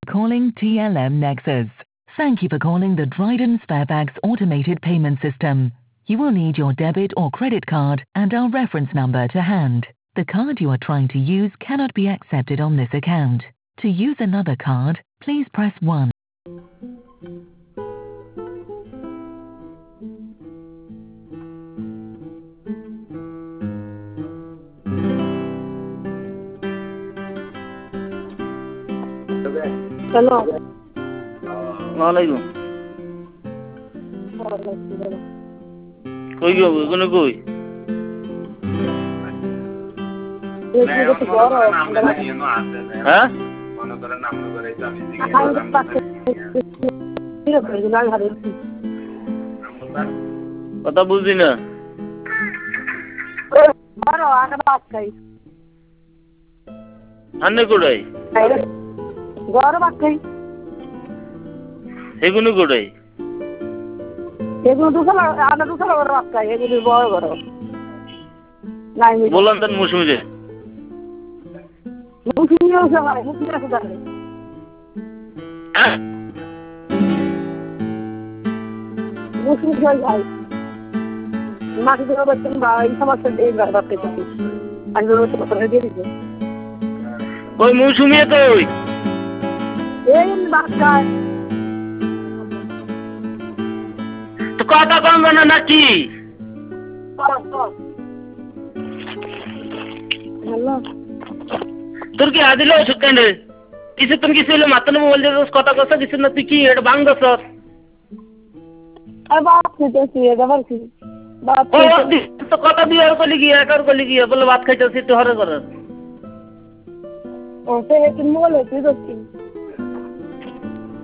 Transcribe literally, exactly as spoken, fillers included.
Calling T L M Nexus. Thank you for calling the Dryden Sparebags automated payment system. You will need your debit or credit card and our reference number to hand. The card you are trying to use cannot be accepted on this account. To use another card, please press one. Hello. Assalamualaikum. কই গো ওখানে কই? হ্যাঁ? কথা বুঝি না। আন্নে কোড়াই? গরম আছে। এগুলো কোড়াই? এগুলো দুশো আনা দুশো করে রাখা এগুলো বড় বড় নাই বললাম তো মুসুমিরে মুসুমিরে সবাই মুসুমিরে আছে তাহলে মুসুমিরে যাই মাটি দেওয়া বলছেন বা এই সমস্যা এই ব্যাপারটা কিছু আমি বলতে করে দিয়ে দিতে ওই মুসুমিরে তো ওই এই বাচ্চা তো কথা কম না নাকি তোর কি আদিল ওষুধ কেন কিছু তুমি কিছু হলে মাত্র মোবাইল দিয়ে কথা কথা কিছু না তুই কি এটা ভাঙ দছ তো কথা দিয়ে আর কলি গিয়ে একার কলি গিয়ে বলে ভাত খাইতেছি একটু হরে করার ও সে মোবাইল তুই